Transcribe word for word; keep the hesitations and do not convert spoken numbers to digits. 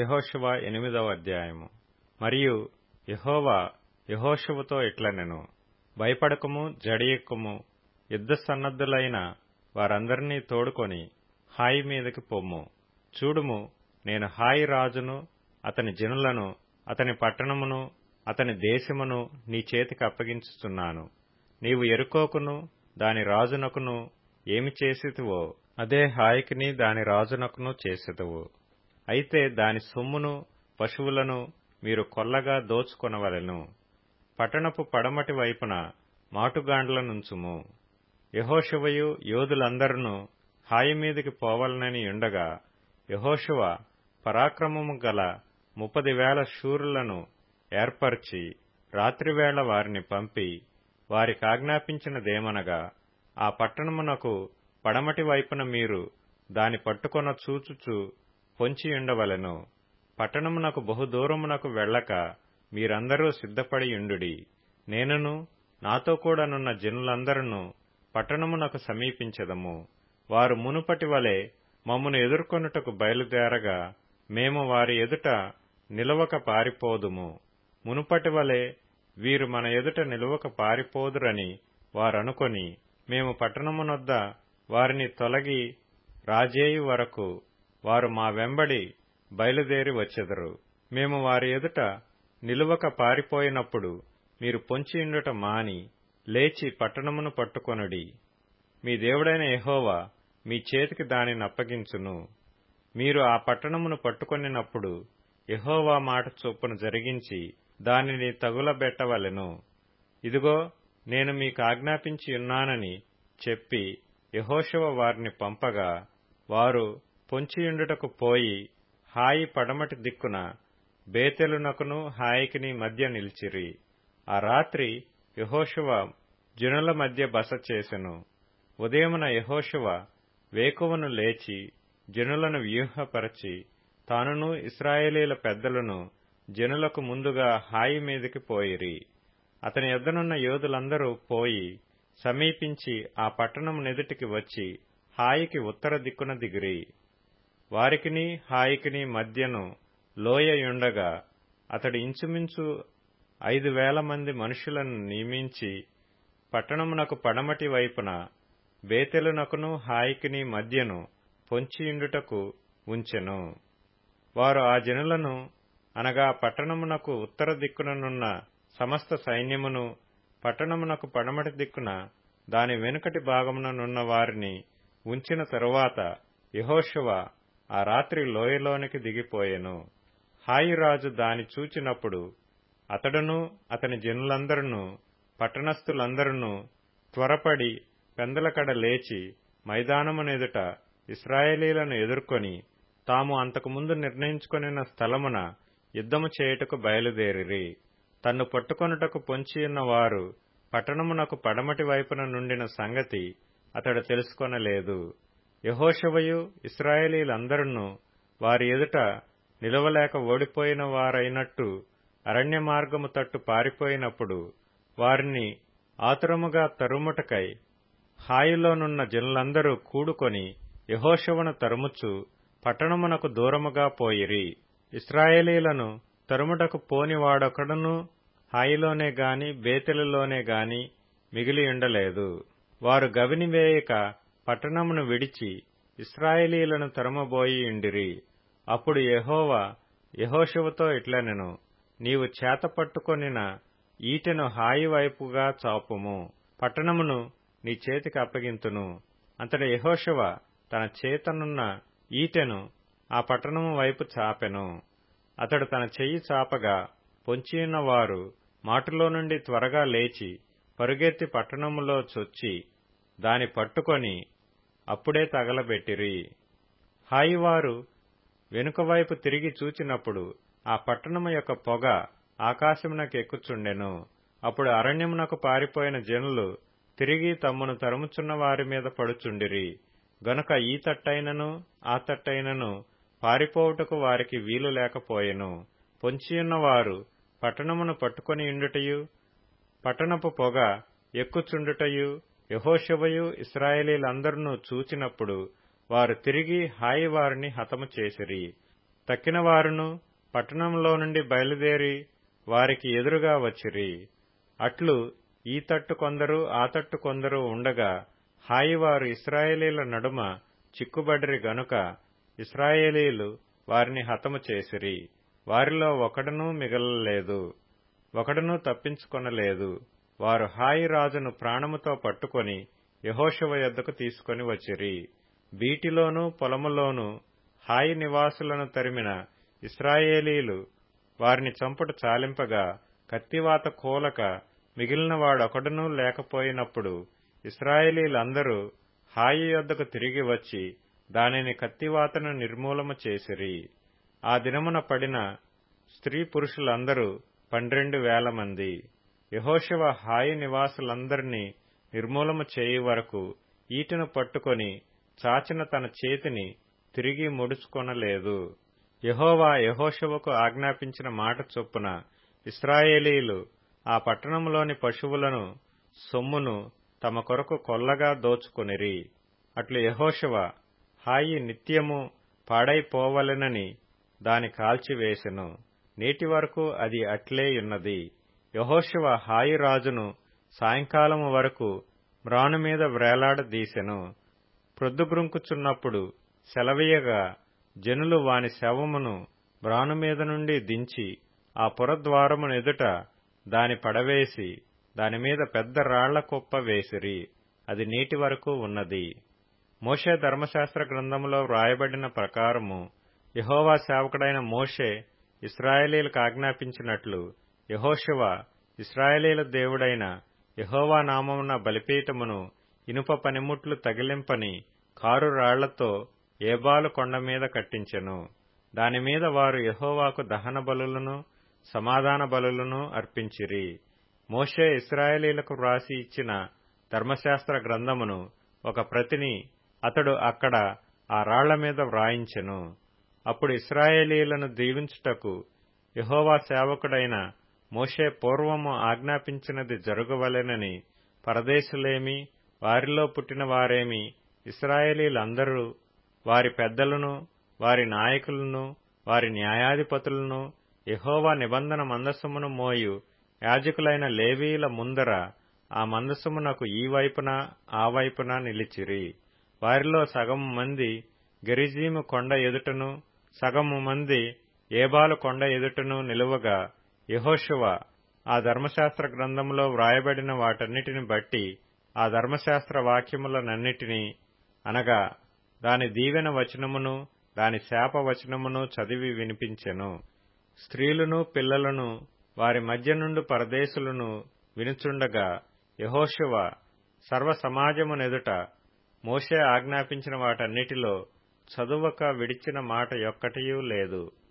యెహోషువ ఎనిమిదవ అధ్యాయము. మరియు యెహోవా యెహోషువతో ఇట్లనెను, భయపడకము, జడియెక్కము, యుద్ధ సన్నద్ధులైన వారందరినీ తోడుకొని హాయి మీదకి పొమ్ము. చూడుము, నేను హాయి రాజును, అతని జనులను, అతని పట్టణమును, అతని దేశమును నీ చేతికి అప్పగించుచున్నాను. నీవు యెరికోకును దాని రాజునకును ఏమి చేసితివో అదే హాయికిని దాని రాజునకును చేసెదవు. అయితే దాని సొమ్మును పశువులను మీరు కొల్లగా దోచుకొనవలెను. పట్టణపు పడమటి వైపున మాటుగాండ్లనుంచుము. యెహోషువయు యోధులందరును హాయి మీదికి పోవలనని ఉండగా యెహోషువ పరాక్రమము గల ముప్పది వేల శూరులను ఏర్పరచి రాత్రివేళ వారిని పంపి వారికాజ్ఞాపించినదేమనగా, ఆ పట్టణమునకు పడమటి వైపున మీరు దాని పట్టుకొన చూచుచు పొంచియుండవలెను. పట్టణమునకు బహుదూరమునకు వెళ్ళక మీరందరూ సిద్ధపడియుండుడి. నేనును నాతో కూడానున్న జనులందరూ పట్టణమునకు సమీపించెదము. వారు మునుపటి వలె మమ్మును ఎదుర్కొనుటకు బయలుదేరగా మేము వారి ఎదుట నిలవక పారిపోదుము. మునుపటి వలె వీరు మన ఎదుట నిలవక పారిపోదురని వారనుకొని మేము పట్టణమునొద్ద వారిని తొలగి రాజేయు వరకు వారు మా వెంబడి బయలుదేరి వచ్చెదరు. మేము వారి ఎదుట నిలువక పారిపోయినప్పుడు మీరు పొంచియుండుట మాని లేచి పట్టణమును పట్టుకొనుడి. మీ దేవుడైన యెహోవా మీ చేతికి దానిని అప్పగించును. మీరు ఆ పట్టణమును పట్టుకొనినప్పుడు యెహోవా మాట చొప్పున జరిగించి దానిని తగులబెట్టవలెను. ఇదిగో, నేను మీకు ఆజ్ఞాపించియున్నానని చెప్పి యెహోషువ వారిని పంపగా వారు పొంచియుండుటకు పోయి హాయి పడమటి దిక్కున బేతెలునకును హాయికిని మధ్య నిలిచిరి. ఆ రాత్రి యెహోషువ జనుల మధ్య బస చేసెను. ఉదయమున యెహోషువ వేకువను లేచి జనులను వ్యూహపరచి తానును ఇశ్రాయేలీల పెద్దలను జనులకు ముందుగా హాయి మీదికి పోయిరి. అతని యొద్దనున్న యోధులందరూ పోయి సమీపించి ఆ పట్టణమునెదుటికి వచ్చి హాయికి ఉత్తర దిక్కున దిగిరి. వారికిని హాయికిని మధ్యను లోయయుండగా అతడు ఇంచుమించు ఐదు వేల మంది మనుషులను నియమించి పట్టణమునకు పడమటి వైపున బేతెలునకును హాయికిని మధ్యను పొంచియుండుటకు ఉంచెను. వారు ఆ జనులను, అనగా పట్టణమునకు ఉత్తర దిక్కుననున్న సమస్త సైన్యమును, పట్టణమునకు పడమటి దిక్కున దాని వెనుకటి భాగముననున్న వారిని ఉంచిన తరువాత యెహోషువ ఆ రాత్రి లోయలోనికి దిగిపోయెను. హాయిరాజు దాని చూచినప్పుడు అతడును అతని జనులందరూ పట్టణస్థులందరూ త్వరపడి పెందలకడ లేచి మైదానమునెదుట ఇశ్రాయేలీలను ఎదుర్కొని తాము అంతకుముందు నిర్ణయించుకొనిన స్థలమున యుద్ధము చేయుటకు బయలుదేరిరి. తన్ను పట్టుకొనుటకు పొంచియున్న వారు పట్టణమునకు పడమటి వైపున నుండిన సంగతి అతడు తెలుసుకొనలేదు. యెహోషువయు ఇశ్రాయేలీలందరూ వారి ఎదుట నిలవలేక ఓడిపోయిన వారైనట్టు అరణ్య మార్గము తట్టు పారిపోయినప్పుడు వారిని ఆతురముగా తరుముటకై హాయిలోనున్న జనులందరూ కూడుకొని యెహోషువను తరుముచు పట్టణమునకు దూరముగా పోయిరి. ఇశ్రాయేలీలను తరుముటకు పోనివాడొకడునూ హాయిలోనే గాని బేతెలులోనే గాని మిగిలియుండలేదు. వారు గవినివేయక పట్టణమును విడిచి ఇశ్రాయేలీలను తరుమబోయియుండిరి. అప్పుడు యెహోవా యెహోషువతో ఇట్లనెను, నీవు చేతపట్టుకొనిన ఈటెను హాయి వైపుగా చాపుము. పట్టణమును నీ చేతికి అప్పగింతును. అంతట యెహోషువ తన చేతనున్న ఈటెను ఆ పట్టణము వైపు చాపెను. అతడు తన చెయ్యి చాపగా పొంచియున్న వారు మాటులో నుండి త్వరగా లేచి పరుగెత్తి పట్టణములో చొచ్చి దాని పట్టుకొని అప్పుడే తగలబెట్టిరి. హాయివారు వెనుకవైపు తిరిగి చూచినప్పుడు ఆ పట్టణము యొక్క పొగ ఆకాశమునకు ఎక్కుచుండెను. అప్పుడు అరణ్యమునకు పారిపోయిన జనులు తిరిగి తమ్మును తరుముచున్న వారి మీద పడుచుండిరి. గనుక ఈ తట్టైనను ఆ తట్టైనను పారిపోవుటకు వారికి వీలు లేకపోయెను. పొంచియున్న వారు పట్టణమును పట్టుకొనియుండుటయు పట్టణపు పొగ ఎక్కుచుండుటయు యెహోషువయు ఇశ్రాయేలీలందరూ చూచినప్పుడు వారు తిరిగి హాయి వారిని హతము చేసిరి. తక్కిన వారును పట్టణంలో నుండి బయలుదేరి వారికి ఎదురుగా వచ్చిరి. అట్లు ఈ తట్టు కొందరు ఆ తట్టు కొందరు ఉండగా హాయివారు ఇశ్రాయేలీల నడుమ చిక్కుబడిరి గనుక ఇశ్రాయేలీలు వారిని హతము చేసిరి. వారిలో ఒకడునూ మిగలలేదు, ఒకడునూ తప్పించుకొనలేదు. వారు హాయి రాజును ప్రాణముతో పట్టుకొని యెహోషువ యొద్దకు తీసుకొని వచ్చిరి. బీటిలోనూ పొలములోనూ హాయి నివాసులను తరిమిన ఇశ్రాయేలీలు వారిని చంపుట చాలింపగా కత్తివాత కూలక మిగిలిన వాడొకడునూ లేకపోయినప్పుడు ఇశ్రాయేలీలందరూ హాయి యొద్దకు తిరిగి వచ్చి దానిని కత్తివాతను నిర్మూలము చేసిరి. ఆ దినమున పడిన స్త్రీ పురుషులందరూ పన్నెండు వేల మంది. యెహోషువ హాయి నివాసులందరినీ నిర్మూలము చేయు వరకు ఈటెను పట్టుకొని చాచిన తన చేతిని తిరిగి ముడుచుకొనలేదు. యెహోవా యెహోషువకు ఆజ్ఞాపించిన మాట చొప్పున ఇశ్రాయేలీలు ఆ పట్టణంలోని పశువులను సొమ్మును తమ కొరకు కొల్లగా దోచుకొనిరి. అట్లు యెహోషువ హాయి నిత్యము పాడైపోవలెనని దాని కాల్చివేసెను. నేటి వరకు అది అట్లేయున్నది. యెహోషువ హాయి రాజును సాయంకాలము వరకు మ్రానుమీద వ్రేలాడదీసెను. ప్రొద్దుగ్రుంకుచున్నప్పుడు సెలవీయగా జనులు వాని శవమును మ్రానుమీద నుండి దించి ఆ పురద్వారమునెదుట దాని పడవేసి దానిమీద పెద్ద రాళ్ల కుప్ప వేసిరి. అది నేటి వరకు ఉన్నది. మోషే ధర్మశాస్త్ర గ్రంథములో వ్రాయబడిన ప్రకారము యెహోవా సేవకుడైన మోషే ఇశ్రాయేలీలకు ఆజ్ఞాపించినట్లు యెహోషువ ఇశ్రాయేలీల దేవుడైన యెహోవా నామమున బలిపీఠమును ఇనుప పనిముట్లు తగిలింపని కారు రాళ్లతో ఏబాలు కొండ మీద కట్టించెను. దానిమీద వారు యెహోవాకు దహన బలులను సమాధాన బలులను అర్పించిరి. మోషే ఇశ్రాయేలీలకు వ్రాసి ఇచ్చిన ధర్మశాస్త్ర గ్రంథమును ఒక ప్రతిని అతడు అక్కడ ఆ రాళ్ల మీద వ్రాయించెను. అప్పుడు ఇశ్రాయేలీలను దీవించుటకు యెహోవా సేవకుడైన మోషే పూర్వము ఆజ్ఞాపించినది జరుగవలెనని పరదేశులేమి వారిలో పుట్టిన వారేమి ఇశ్రాయేలీలందరూ వారి పెద్దలను వారి నాయకులను వారి న్యాయాధిపతులను యెహోవా నిబంధన మందసమును మోయు యాజకులైన లేవీయుల ముందర ఆ మందసమునకు ఈ వైపున ఆ వైపున నిలిచిరి. వారిలో సగము మంది గెరిజీము కొండ ఎదుటను సగము మంది ఏబాలు కొండ ఎదుటను నిలువగా యెహోషువ ఆ ధర్మశాస్త్ర గ్రంథములో వ్రాయబడిన వాటన్నిటిని బట్టి ఆ ధర్మశాస్త్ర వాక్యములనన్నిటినీ అనగా దాని దీవెన వచనమును దాని శాప వచనమును చదివి వినిపించెను. స్త్రీలను పిల్లలను వారి మధ్య నుండి పరదేశులను వినుచుండగా యెహోషువ సర్వ సమాజమునెదుట మోషే ఆజ్ఞాపించిన వాటన్నిటిలో చదువక విడిచిన మాట యొక్కటియూ లేదు.